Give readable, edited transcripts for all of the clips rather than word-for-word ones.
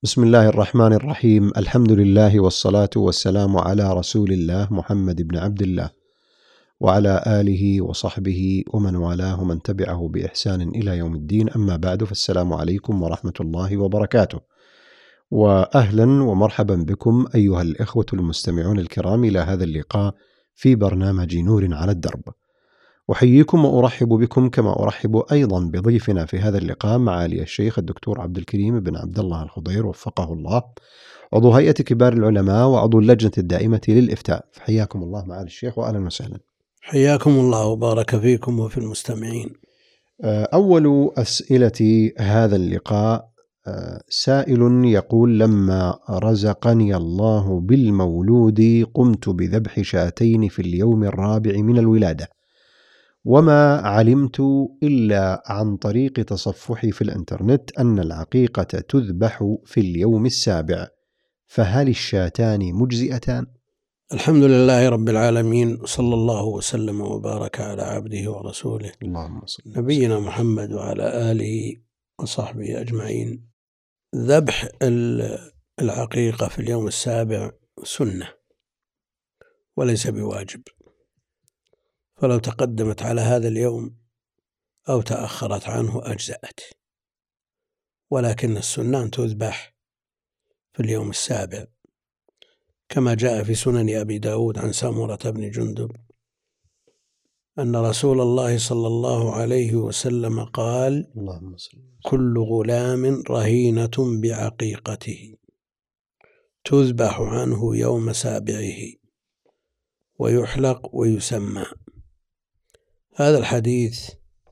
بسم الله الرحمن الرحيم. الحمد لله والصلاة والسلام على رسول الله محمد بن عبد الله وعلى آله وصحبه ومن والاه ومن تبعه بإحسان إلى يوم الدين. أما بعد، فالسلام عليكم ورحمة الله وبركاته، وأهلا ومرحبا بكم أيها الإخوة المستمعون الكرام إلى هذا اللقاء في برنامج نور على الدرب. أحييكم وأرحب بكم كما أرحب أيضا بضيفنا في هذا اللقاء معالي الشيخ الدكتور عبد الكريم بن عبد الله الخضير وفقه الله، عضو هيئة كبار العلماء وعضو اللجنة الدائمة للإفتاء. فحياكم الله معالي الشيخ وأهلا وسهلا. حياكم الله وبارك فيكم وفي المستمعين. أول أسئلة هذا اللقاء سائل يقول: لما رزقني الله بالمولود قمت بذبح شاتين في اليوم الرابع من الولادة، وما علمت إلا عن طريق تصفحي في الإنترنت أن العقيقة تذبح في اليوم السابع، فهل الشاتان مجزئتان؟ الحمد لله رب العالمين، صلى الله وسلم وبارك على عبده ورسوله اللهم صل نبينا محمد وعلى آله وصحبه أجمعين. ذبح العقيقة في اليوم السابع سنة وليس بواجب، فلو تقدمت على هذا اليوم أو تأخرت عنه أجزأت، ولكن السنة أن تذبح في اليوم السابع، كما جاء في سنن أبي داود عن سمرة بن جندب أن رسول الله صلى الله عليه وسلم قال: كل غلام رهينة بعقيقته تذبح عنه يوم سابعه ويحلق ويسمى. هذا الحديث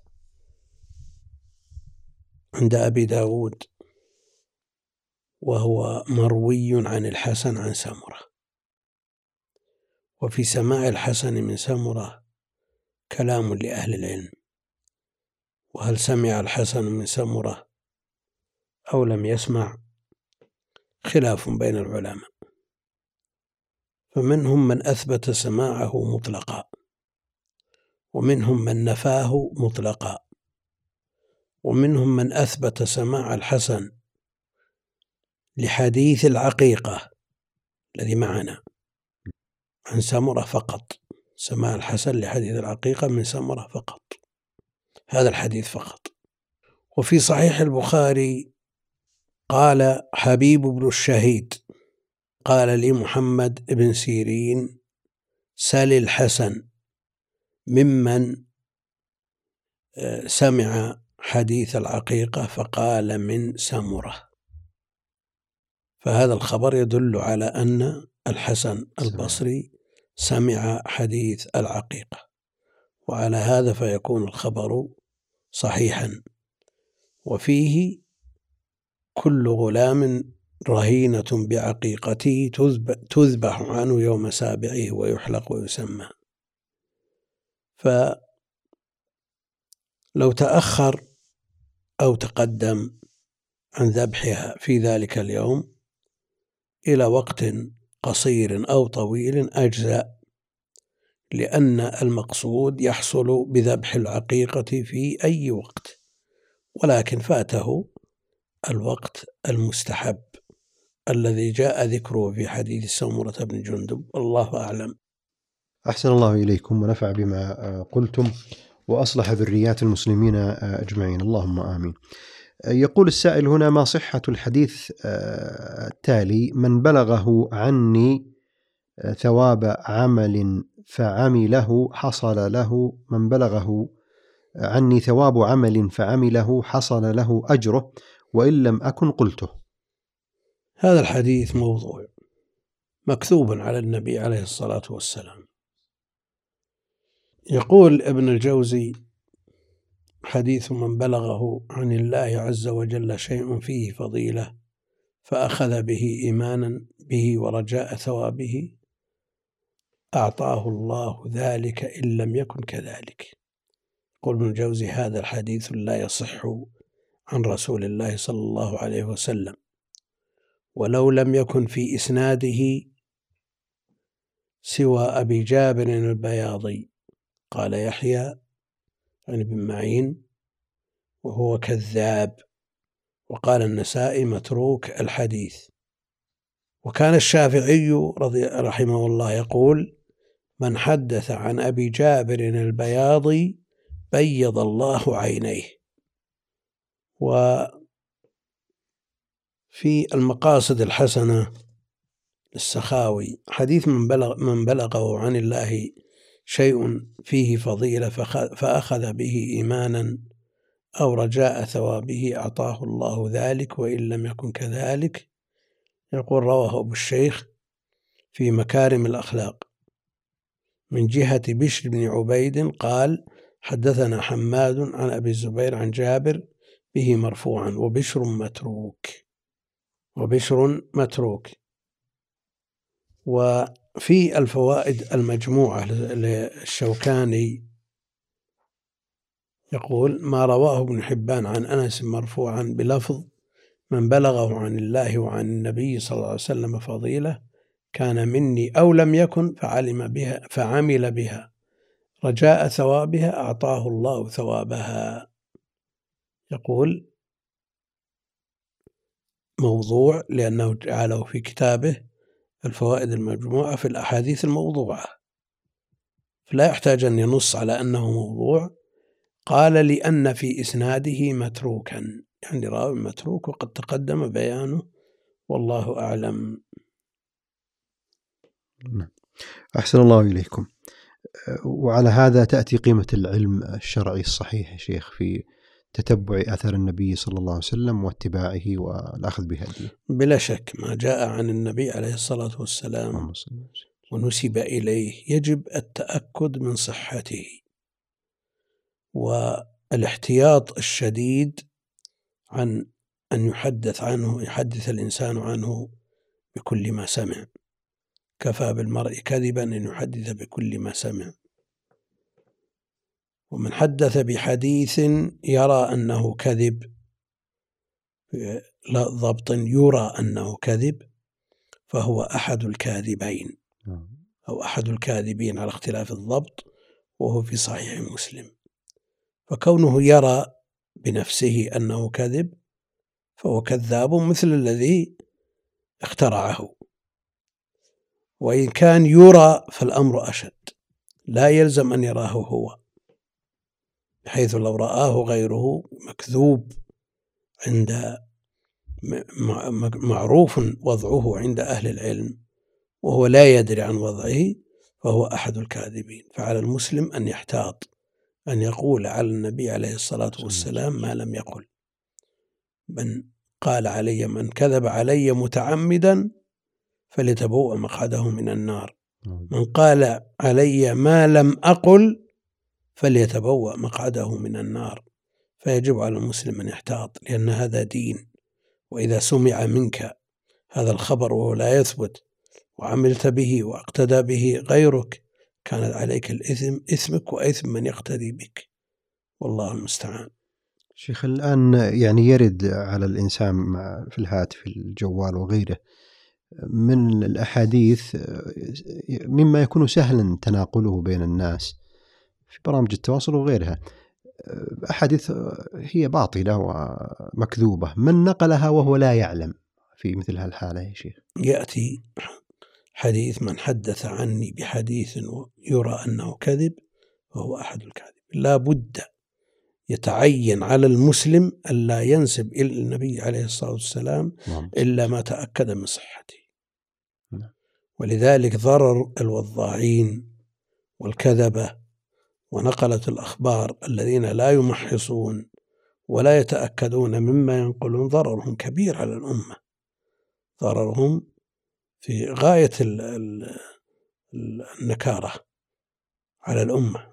عند أبي داود، وهو مروي عن الحسن عن سمرة، وفي سماع الحسن من سمرة كلام لأهل العلم، وهل سمع الحسن من سمرة أو لم يسمع خلاف بين العلماء، فمنهم من أثبت سماعه مطلقا، ومنهم من نفاه مطلقا، ومنهم من أثبت سماع الحسن لحديث العقيقة الذي معنا عن سمرة فقط، سماع الحسن لحديث العقيقة من سمرة فقط، هذا الحديث فقط. وفي صحيح البخاري قال حبيب بن الشهيد: قال لي محمد بن سيرين: سل الحسن ممن سمع حديث العقيقة، فقال من سمرة. فهذا الخبر يدل على أن الحسن البصري سمع حديث العقيقة، وعلى هذا فيكون الخبر صحيحا. وفيه: كل غلام رهينة بعقيقته تذبح عنه يوم سابعه ويحلق ويسمى. فلو تأخر أو تقدم عن ذبحها في ذلك اليوم إلى وقت قصير أو طويل أجزاء، لأن المقصود يحصل بذبح العقيقة في أي وقت، ولكن فاته الوقت المستحب الذي جاء ذكره في حديث سمرة بن جندب، الله أعلم. أحسن الله إليكم ونفع بما قلتم وأصلح ذريات المسلمين أجمعين، اللهم آمين. يقول السائل هنا: ما صحة الحديث التالي: من بلغه عني ثواب عمل فعمله حصل له، من بلغه عني ثواب عمل فعمله حصل له أجره وإن لم أكن قلته؟ هذا الحديث موضوع مكذوب على النبي عليه الصلاة والسلام. يقول ابن الجوزي: حديث من بلغه عن الله عز وجل شيء فيه فضيلة فأخذ به إيمانا به ورجاء ثوابه أعطاه الله ذلك إن لم يكن كذلك. يقول ابن الجوزي: هذا الحديث لا يصح عن رسول الله صلى الله عليه وسلم، ولو لم يكن في إسناده سوى أبي جابر البياضي قال يحيى عن ابن معين وهو كذاب، وقال النسائي متروك الحديث. وكان الشافعي رحمه الله يقول: من حدث عن أبي جابر البياضي بيض الله عينيه. وفي المقاصد الحسنة للسخاوي حديث من بلغه عن الله شيء فيه فضيلة فأخذ به إيمانا أو رجاء ثوابه أعطاه الله ذلك وإن لم يكن كذلك. يقول: رواه أبو الشيخ في مكارم الأخلاق من جهة بشر بن عبيد قال: حدثنا حماد عن أبي الزبير عن جابر به مرفوعا وبشر متروك. وفي الفوائد المجموعة للشوكاني يقول: ما رواه ابن حبان عن أنس مرفوعا بلفظ من بلغه عن الله وعن النبي صلى الله عليه وسلم فضيلة كان مني أو لم يكن فعمل بها رجاء ثوابها أعطاه الله ثوابها. يقول: موضوع لأنه جعله في كتابه الفوائد المجموعة في الأحاديث الموضوعة، فلا يحتاج أن ينص على أنه موضوع. قال: لأن في إسناده متروكا، يعني راوي متروك، وقد تقدم بيانه والله أعلم. أحسن الله إليكم. وعلى هذا تأتي قيمة العلم الشرعي الصحيح يا شيخ في تتبع أثر النبي صلى الله عليه وسلم واتباعه والأخذ بهديه. بلا شك ما جاء عن النبي عليه الصلاة والسلام ونسب إليه يجب التأكد من صحته والاحتياط الشديد عن أن يحدث الإنسان عنه بكل ما سمع. كفى بالمرء كذبا أن يحدث بكل ما سمع. ومن حدث بحديث يرى أنه كذب، لا ضبط يرى أنه كذب، فهو أحد الكاذبين أو أحد الكاذبين على اختلاف الضبط، وهو في صحيح مسلم. فكونه يرى بنفسه أنه كذب فهو كذاب مثل الذي اخترعه. وإن كان يرى فالأمر أشد، لا يلزم أن يراه هو، بحيث لو رآه غيره مكذوب عند معروف وضعه عند أهل العلم وهو لا يدري عن وضعه فهو أحد الكاذبين. فعلى المسلم أن يحتاط أن يقول على النبي عليه الصلاة والسلام ما لم يقل. من كذب علي متعمدا فليتبوأ مقعده من النار، من قال علي ما لم أقل فليتبوأ مقعده من النار. فيجب على المسلم أن يحتاط، لأن هذا دين. وإذا سمع منك هذا الخبر وهو لا يثبت وعملت به واقتدى به غيرك كان عليك الإثم، إثمك وإثم من يقتدي بك، والله المستعان. شيخ، الآن يعني يرد على الإنسان في الهاتف الجوال وغيره من الأحاديث مما يكون سهلا تناقله بين الناس في برامج التواصل وغيرها، أحاديث هي باطلة ومكذوبة، من نقلها وهو لا يعلم في مثل هالحالة يا شيخ؟ يأتي حديث: من حدث عني بحديث يرى أنه كذب وهو أحد الكاذب. لا بد يتعين على المسلم ألا ينسب إلى النبي عليه الصلاة والسلام إلا ما تأكد من صحته. ولذلك ضرر الوضاعين والكذبة ونقلة الأخبار الذين لا يمحصون ولا يتأكدون مما ينقلون ضررهم كبير على الأمة، ضررهم في غاية النكارة على الأمة.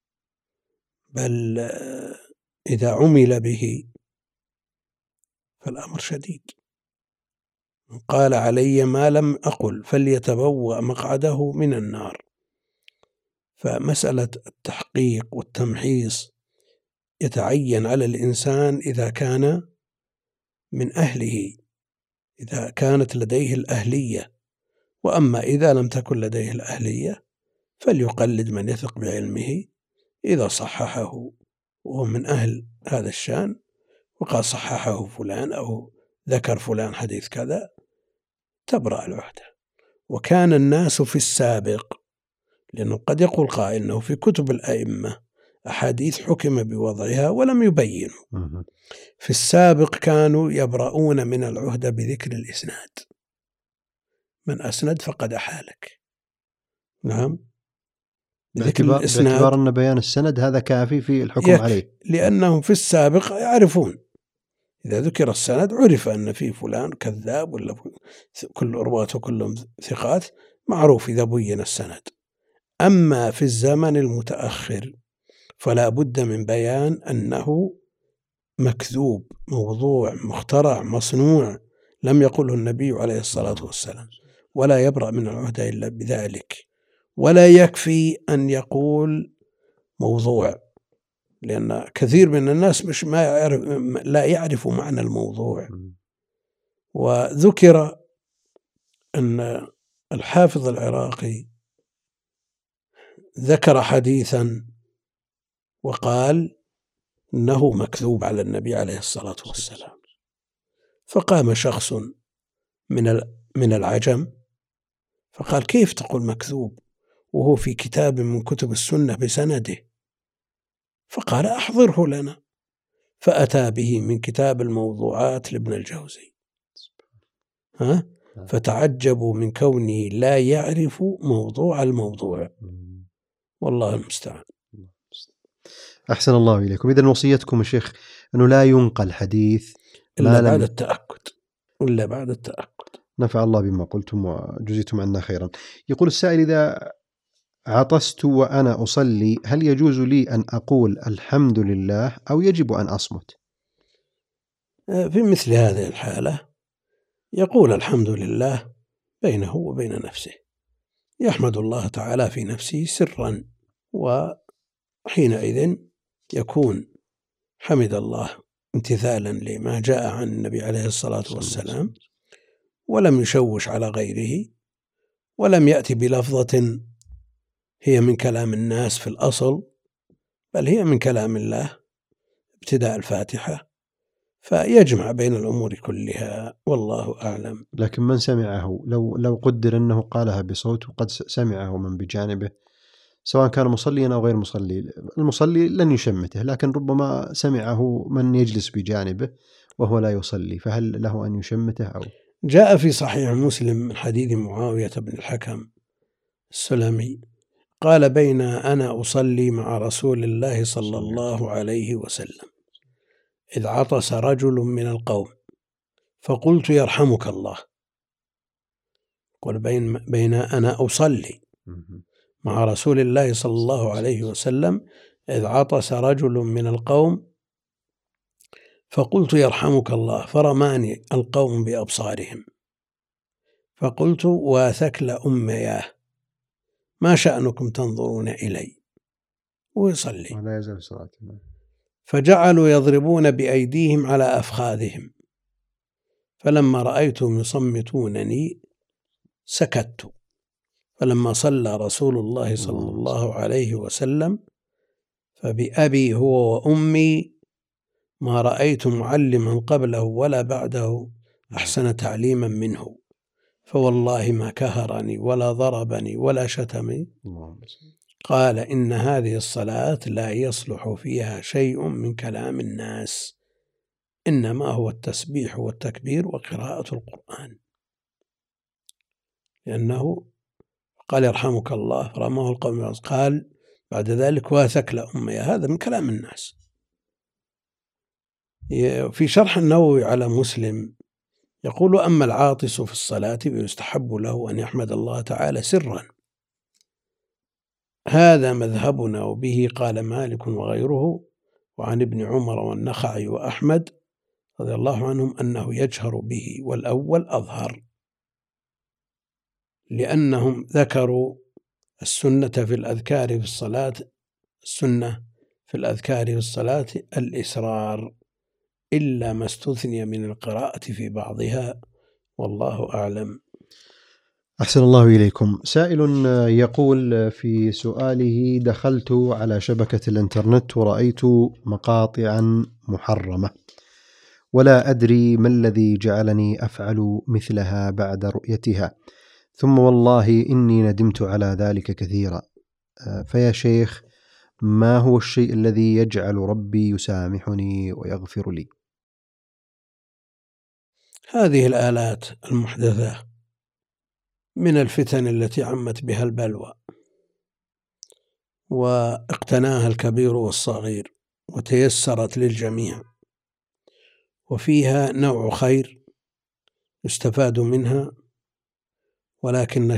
بل إذا عمل به فالأمر شديد. قال علي ما لم أقل فليتبوأ مقعده من النار. فمسألة التحقيق والتمحيص يتعين على الإنسان إذا كان من أهله، إذا كانت لديه الأهلية. وأما إذا لم تكن لديه الأهلية فليقلد من يثق بعلمه إذا صححه وهو من أهل هذا الشأن، وقال صححه فلان أو ذكر فلان حديث كذا تبرأ العهدة. وكان الناس في السابق، لأنه قد يقول قائل أنه في كتب الأئمة أحاديث حكم بوضعها ولم يبينوا. في السابق كانوا يبرؤون من العهدة بذكر الإسناد، من أسند فقد أحالك. نعم، بذكر الإسناد، باعتبار أن بيان السند هذا كافي في الحكم عليه، لأنهم في السابق يعرفون إذا ذكر السند عرف أن في فلان كذاب ولا كل رواته كلهم ثقات، معروف إذا بين السند. أما في الزمن المتأخر فلا بد من بيان أنه مكذوب، موضوع، مخترع، مصنوع، لم يقله النبي عليه الصلاة والسلام، ولا يبرأ من العهدة إلا بذلك. ولا يكفي أن يقول موضوع، لأن كثير من الناس لا يعرف معنى الموضوع. وذكر أن الحافظ العراقي ذكر حديثا وقال إنه مكذوب على النبي عليه الصلاة والسلام، فقام شخص من العجم فقال: كيف تقول مكذوب وهو في كتاب من كتب السنة بسنده؟ فقال: أحضره لنا، فأتى به من كتاب الموضوعات لابن الجوزي. فتعجبوا من كونه لا يعرف موضوع الموضوع، والله المستعان. أحسن الله إليكم. إذن وصيتكم يا شيخ أنه لا ينقل حديث إلا بعد التأكد، إلا بعد التأكد. نفع الله بما قلتم وجزيتم عنا خيرا. يقول السائل: إذا عطست وأنا أصلي هل يجوز لي أن أقول الحمد لله أو يجب أن أصمت؟ في مثل هذه الحالة يقول الحمد لله بينه وبين نفسه، يحمد الله تعالى في نفسه سرا، وحينئذ يكون حمد الله امتثالا لما جاء عن النبي عليه الصلاة والسلام، ولم يشوش على غيره، ولم يأتي بلفظة هي من كلام الناس في الأصل، بل هي من كلام الله ابتداء الفاتحة، فيجمع بين الأمور كلها، والله أعلم. لكن من سمعه، لو قدر أنه قالها بصوت وقد سمعه من بجانبه، سواء كان مصليا أو غير مصلي، المصلي لن يشمته، لكن ربما سمعه من يجلس بجانبه وهو لا يصلي، فهل له أن يشمته أو؟ جاء في صحيح مسلم من حديث معاوية بن الحكم السلمي قال: بين أنا أصلي مع رسول الله صلى الله عليه وسلم إذ عطس رجل من القوم فقلت: يرحمك الله. قل بين أنا أصلي مع رسول الله صلى الله عليه وسلم إذ عطس رجل من القوم فقلت: يرحمك الله، فرماني القوم بأبصارهم، فقلت: واثكل أمياه، ما شأنكم تنظرون إلي؟ ويصلي ولا يزال صلاته. فجعلوا يضربون بأيديهم على أفخاذهم، فلما رأيتهم يصمتونني سكت. فلما صلى رسول الله صلى الله عليه وسلم فبأبي هو وأمي ما رأيت معلما قبله ولا بعده أحسن تعليما منه، فوالله ما كهرني ولا ضربني ولا شتمني. قال: إن هذه الصلاة لا يصلح فيها شيء من كلام الناس، إنما هو التسبيح والتكبير وقراءة القرآن. لأنه قال: يرحمك الله، فرماه القوم، قال بعد ذلك: واثكل أمي، هذا من كلام الناس. في شرح النووي على مسلم يقول: أما العاطس في الصلاة فيستحب له أن يحمد الله تعالى سرا، هذا مذهبنا، وبه قال مالك وغيره، وعن ابن عمر والنخعي وأحمد رضي الله عنهم أنه يجهر به، والأول أظهر، لأنهم ذكروا السنة في الأذكار في الصلاة، السنة في الأذكار في الصلاة الإسرار، إلا ما استثني من القراءة في بعضها، والله أعلم. أحسن الله إليكم. سائل يقول في سؤاله: دخلت على شبكة الإنترنت ورأيت مقاطعا محرمة، ولا أدري ما الذي جعلني أفعل مثلها بعد رؤيتها، ثم والله إني ندمت على ذلك كثيرا. فيا شيخ، ما هو الشيء الذي يجعل ربي يسامحني ويغفر لي؟ هذه الآلات المحدثة من الفتن التي عمت بها البلوى واقتناها الكبير والصغير وتيسرت للجميع، وفيها نوع خير يستفاد منها، ولكن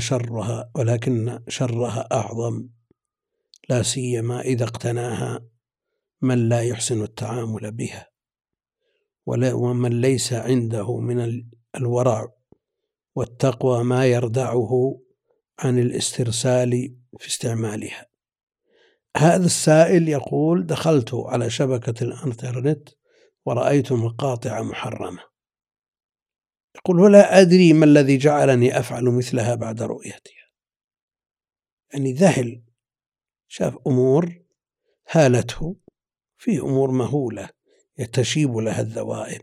شرها أعظم، لا سيما إذا اقتناها من لا يحسن التعامل بها، ومن ليس عنده من الورع والتقوى ما يردعه عن الاسترسال في استعمالها. هذا السائل يقول: دخلت على شبكة الإنترنت ورأيت مقاطع محرمة. يقول: ولا أدري ما الذي جعلني أفعل مثلها بعد رؤيتها. يعني ذهل، شاف أمور هالته، في أمور مهولة يتشيب لها الذوائب،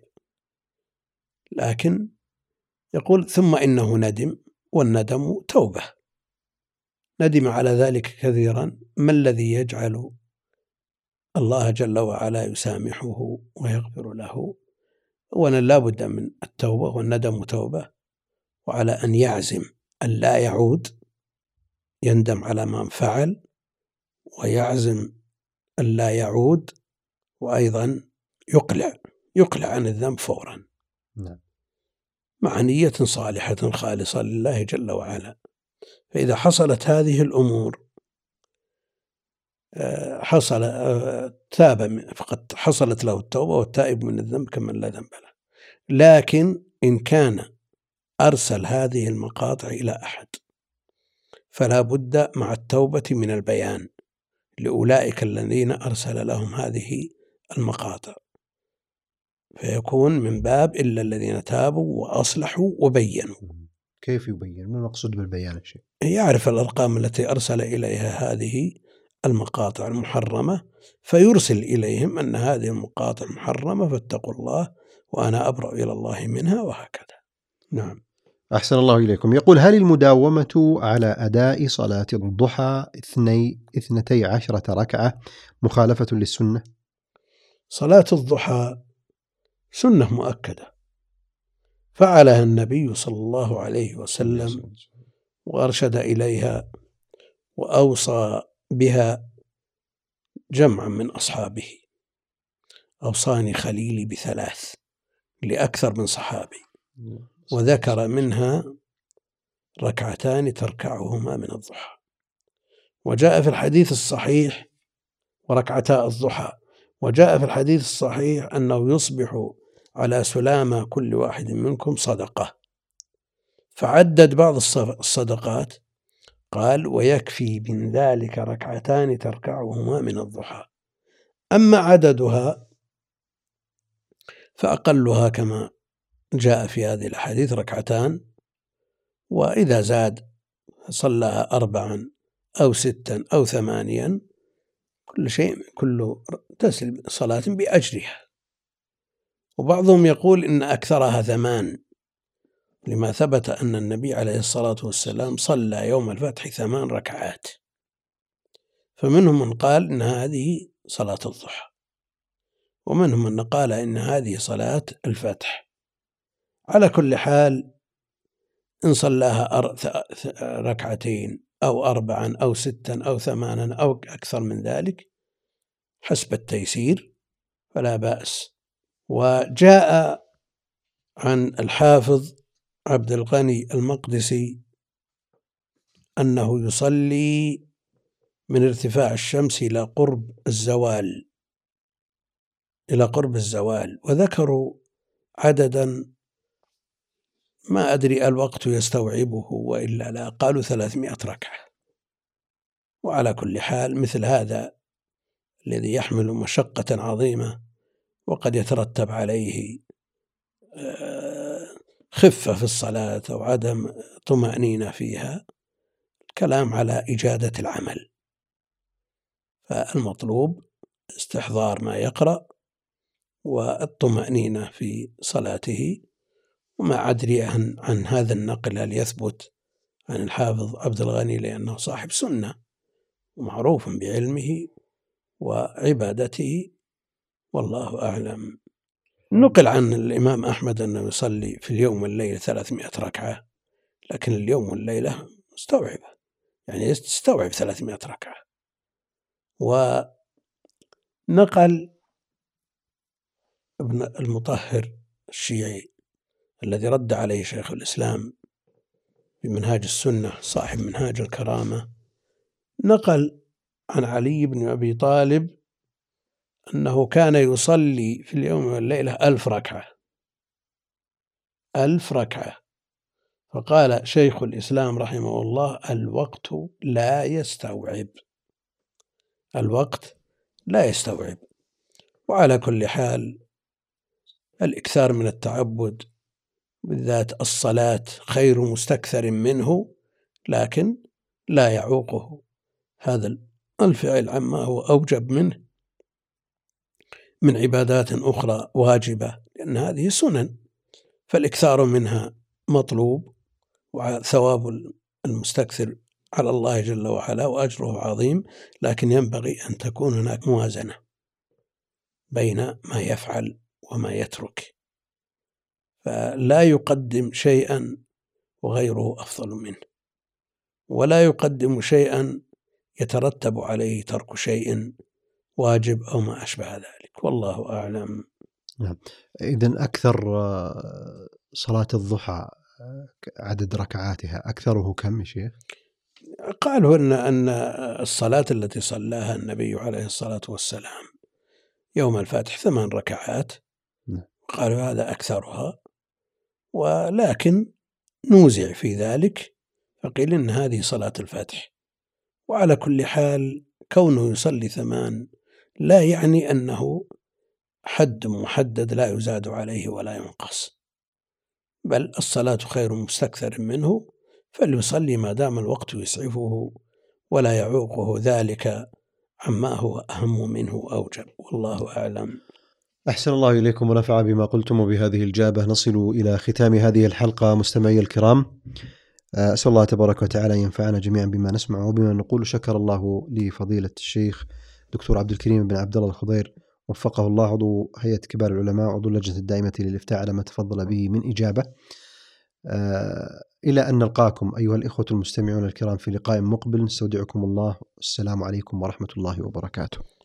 لكن يقول: ثم إنه ندم، والندم توبة. ندم على ذلك كثيرا. ما الذي يجعل الله جل وعلا يسامحه ويغفر له؟ أولا لا بد من التوبة، والندم توبة، وعلى أن يعزم أن لا يعود، يندم على ما فعل ويعزم أن لا يعود، وأيضا يقلع عن الذنب فورا مع نية صالحة خالصة لله جل وعلا. فإذا حصلت هذه الأمور تاب، فقد حصلت له التوبة، والتائب من الذنب كمن لا ذنب له. لكن إن كان أرسل هذه المقاطع إلى أحد، فلا بد مع التوبة من البيان لأولئك الذين أرسل لهم هذه المقاطع، فيكون من باب إلا الذين تابوا وأصلحوا وبينوا. كيف يبين؟ ما المقصود بالبيان الشيء؟ يعرف الأرقام التي أرسل إليها هذه المقاطع المحرمة، فيرسل إليهم أن هذه المقاطع محرمة، فاتقوا الله وأنا أبرأ إلى الله منها، وهكذا. نعم. أحسن الله إليكم. يقول: هل المداومة على أداء صلاة الضحى 12 ركعة مخالفة للسنة؟ صلاة الضحى سنة مؤكدة فعلها النبي صلى الله عليه وسلم وأرشد إليها وأوصى بها جمعا من أصحابه. أوصاني خليلي ب3 لأكثر من صحابي، وذكر منها 2 تركعهما من الضحى. وجاء في الحديث الصحيح وركعتا الضحى، وجاء في الحديث الصحيح أنه يصبح على سلامة كل واحد منكم صدقة. فعدد بعض الصدقات، قال: ويكفي من ذلك 2 تركعهما من الضحى. أما عددها فأقلها كما جاء في هذه الحديث 2، وإذا زاد صلىها 4 أو 6 أو 8، كل تسل صلاة بأجرها. وبعضهم يقول إن أكثرها 8، لما ثبت أن النبي عليه الصلاة والسلام صلى يوم الفتح 8 ركعات. فمنهم من قال إن هذه صلاة الضحى، ومنهم من قال إن هذه صلاة الفتح. على كل حال، إن صلاها 2 أو 4 أو 6 أو 8 أو أكثر من ذلك حسب التيسير فلا بأس. وجاء عن الحافظ عبد الغني المقدسي أنه يصلي من ارتفاع الشمس إلى قرب الزوال، وذكروا عددا ما أدري الوقت يستوعبه وإلا لا، قالوا 300 ركعة. وعلى كل حال، مثل هذا الذي يحمل مشقة عظيمة وقد يترتب عليه خفة في الصلاة أو عدم طمأنينة فيها، الكلام على إجادة العمل. فالمطلوب استحضار ما يقرأ والطمأنينة في صلاته. وما أدري عن هذا النقل هل يثبت عن الحافظ عبد الغني، لأنه صاحب سنة ومعروف بعلمه وعبادته، والله أعلم. نقل عن الإمام أحمد أنه يصلي في اليوم والليلة 300 ركعة، لكن اليوم والليلة مستوعبة، يعني تستوعب 300 ركعة. ونقل ابن المطهر الشيعي الذي رد عليه شيخ الإسلام بمنهاج السنة صاحب منهاج الكرامة، نقل عن علي بن أبي طالب أنه كان يصلي في اليوم والليلة 1000 ركعة، 1000 ركعة. فقال شيخ الإسلام رحمه الله: الوقت لا يستوعب، الوقت لا يستوعب. وعلى كل حال الإكثار من التعبد بالذات الصلاة خير مستكثر منه، لكن لا يعوقه هذا الفعل عما هو أوجب منه من عبادات أخرى واجبة، لأن هذه سنن، فالإكثار منها مطلوب، وثواب المستكثر على الله جل وعلا وأجره عظيم. لكن ينبغي أن تكون هناك موازنة بين ما يفعل وما يترك، فلا يقدم شيئا وغيره أفضل منه، ولا يقدم شيئا يترتب عليه ترك شيء واجب أو ما أشبه ذلك، والله أعلم. نعم. إذن أكثر صلاة الضحى عدد ركعاتها أكثره كم يا شيخ؟ قالوا أن الصلاة التي صلاها النبي عليه الصلاة والسلام يوم الفتح 8 ركعات، قالوا هذا أكثرها، ولكن نوزع في ذلك فقيل إن هذه صلاة الفتح. وعلى كل حال كونه يصلي 8 لا يعني أنه حد محدد لا يزاد عليه ولا ينقص، بل الصلاة خير مستكثر منه، فليصلي ما دام الوقت يسعفه ولا يعوقه ذلك عما هو أهم منه أوجب، والله أعلم. أحسن الله إليكم ونفع بما قلتم، وبهذه الجابة نصل إلى ختام هذه الحلقة. مستمعي الكرام، أسأل الله تبارك وتعالى ينفعنا جميعا بما نسمع وبما نقول. شكر الله لفضيلة الشيخ دكتور عبد الكريم بن عبد الله الخضير، وفقه الله، عضو هيئة كبار العلماء وعضو اللجنة الدائمة للإفتاء، على ما تفضل به من إجابة. إلى أن نلقاكم أيها الإخوة المستمعون الكرام في لقاء مقبل، نستودعكم الله، السلام عليكم ورحمة الله وبركاته.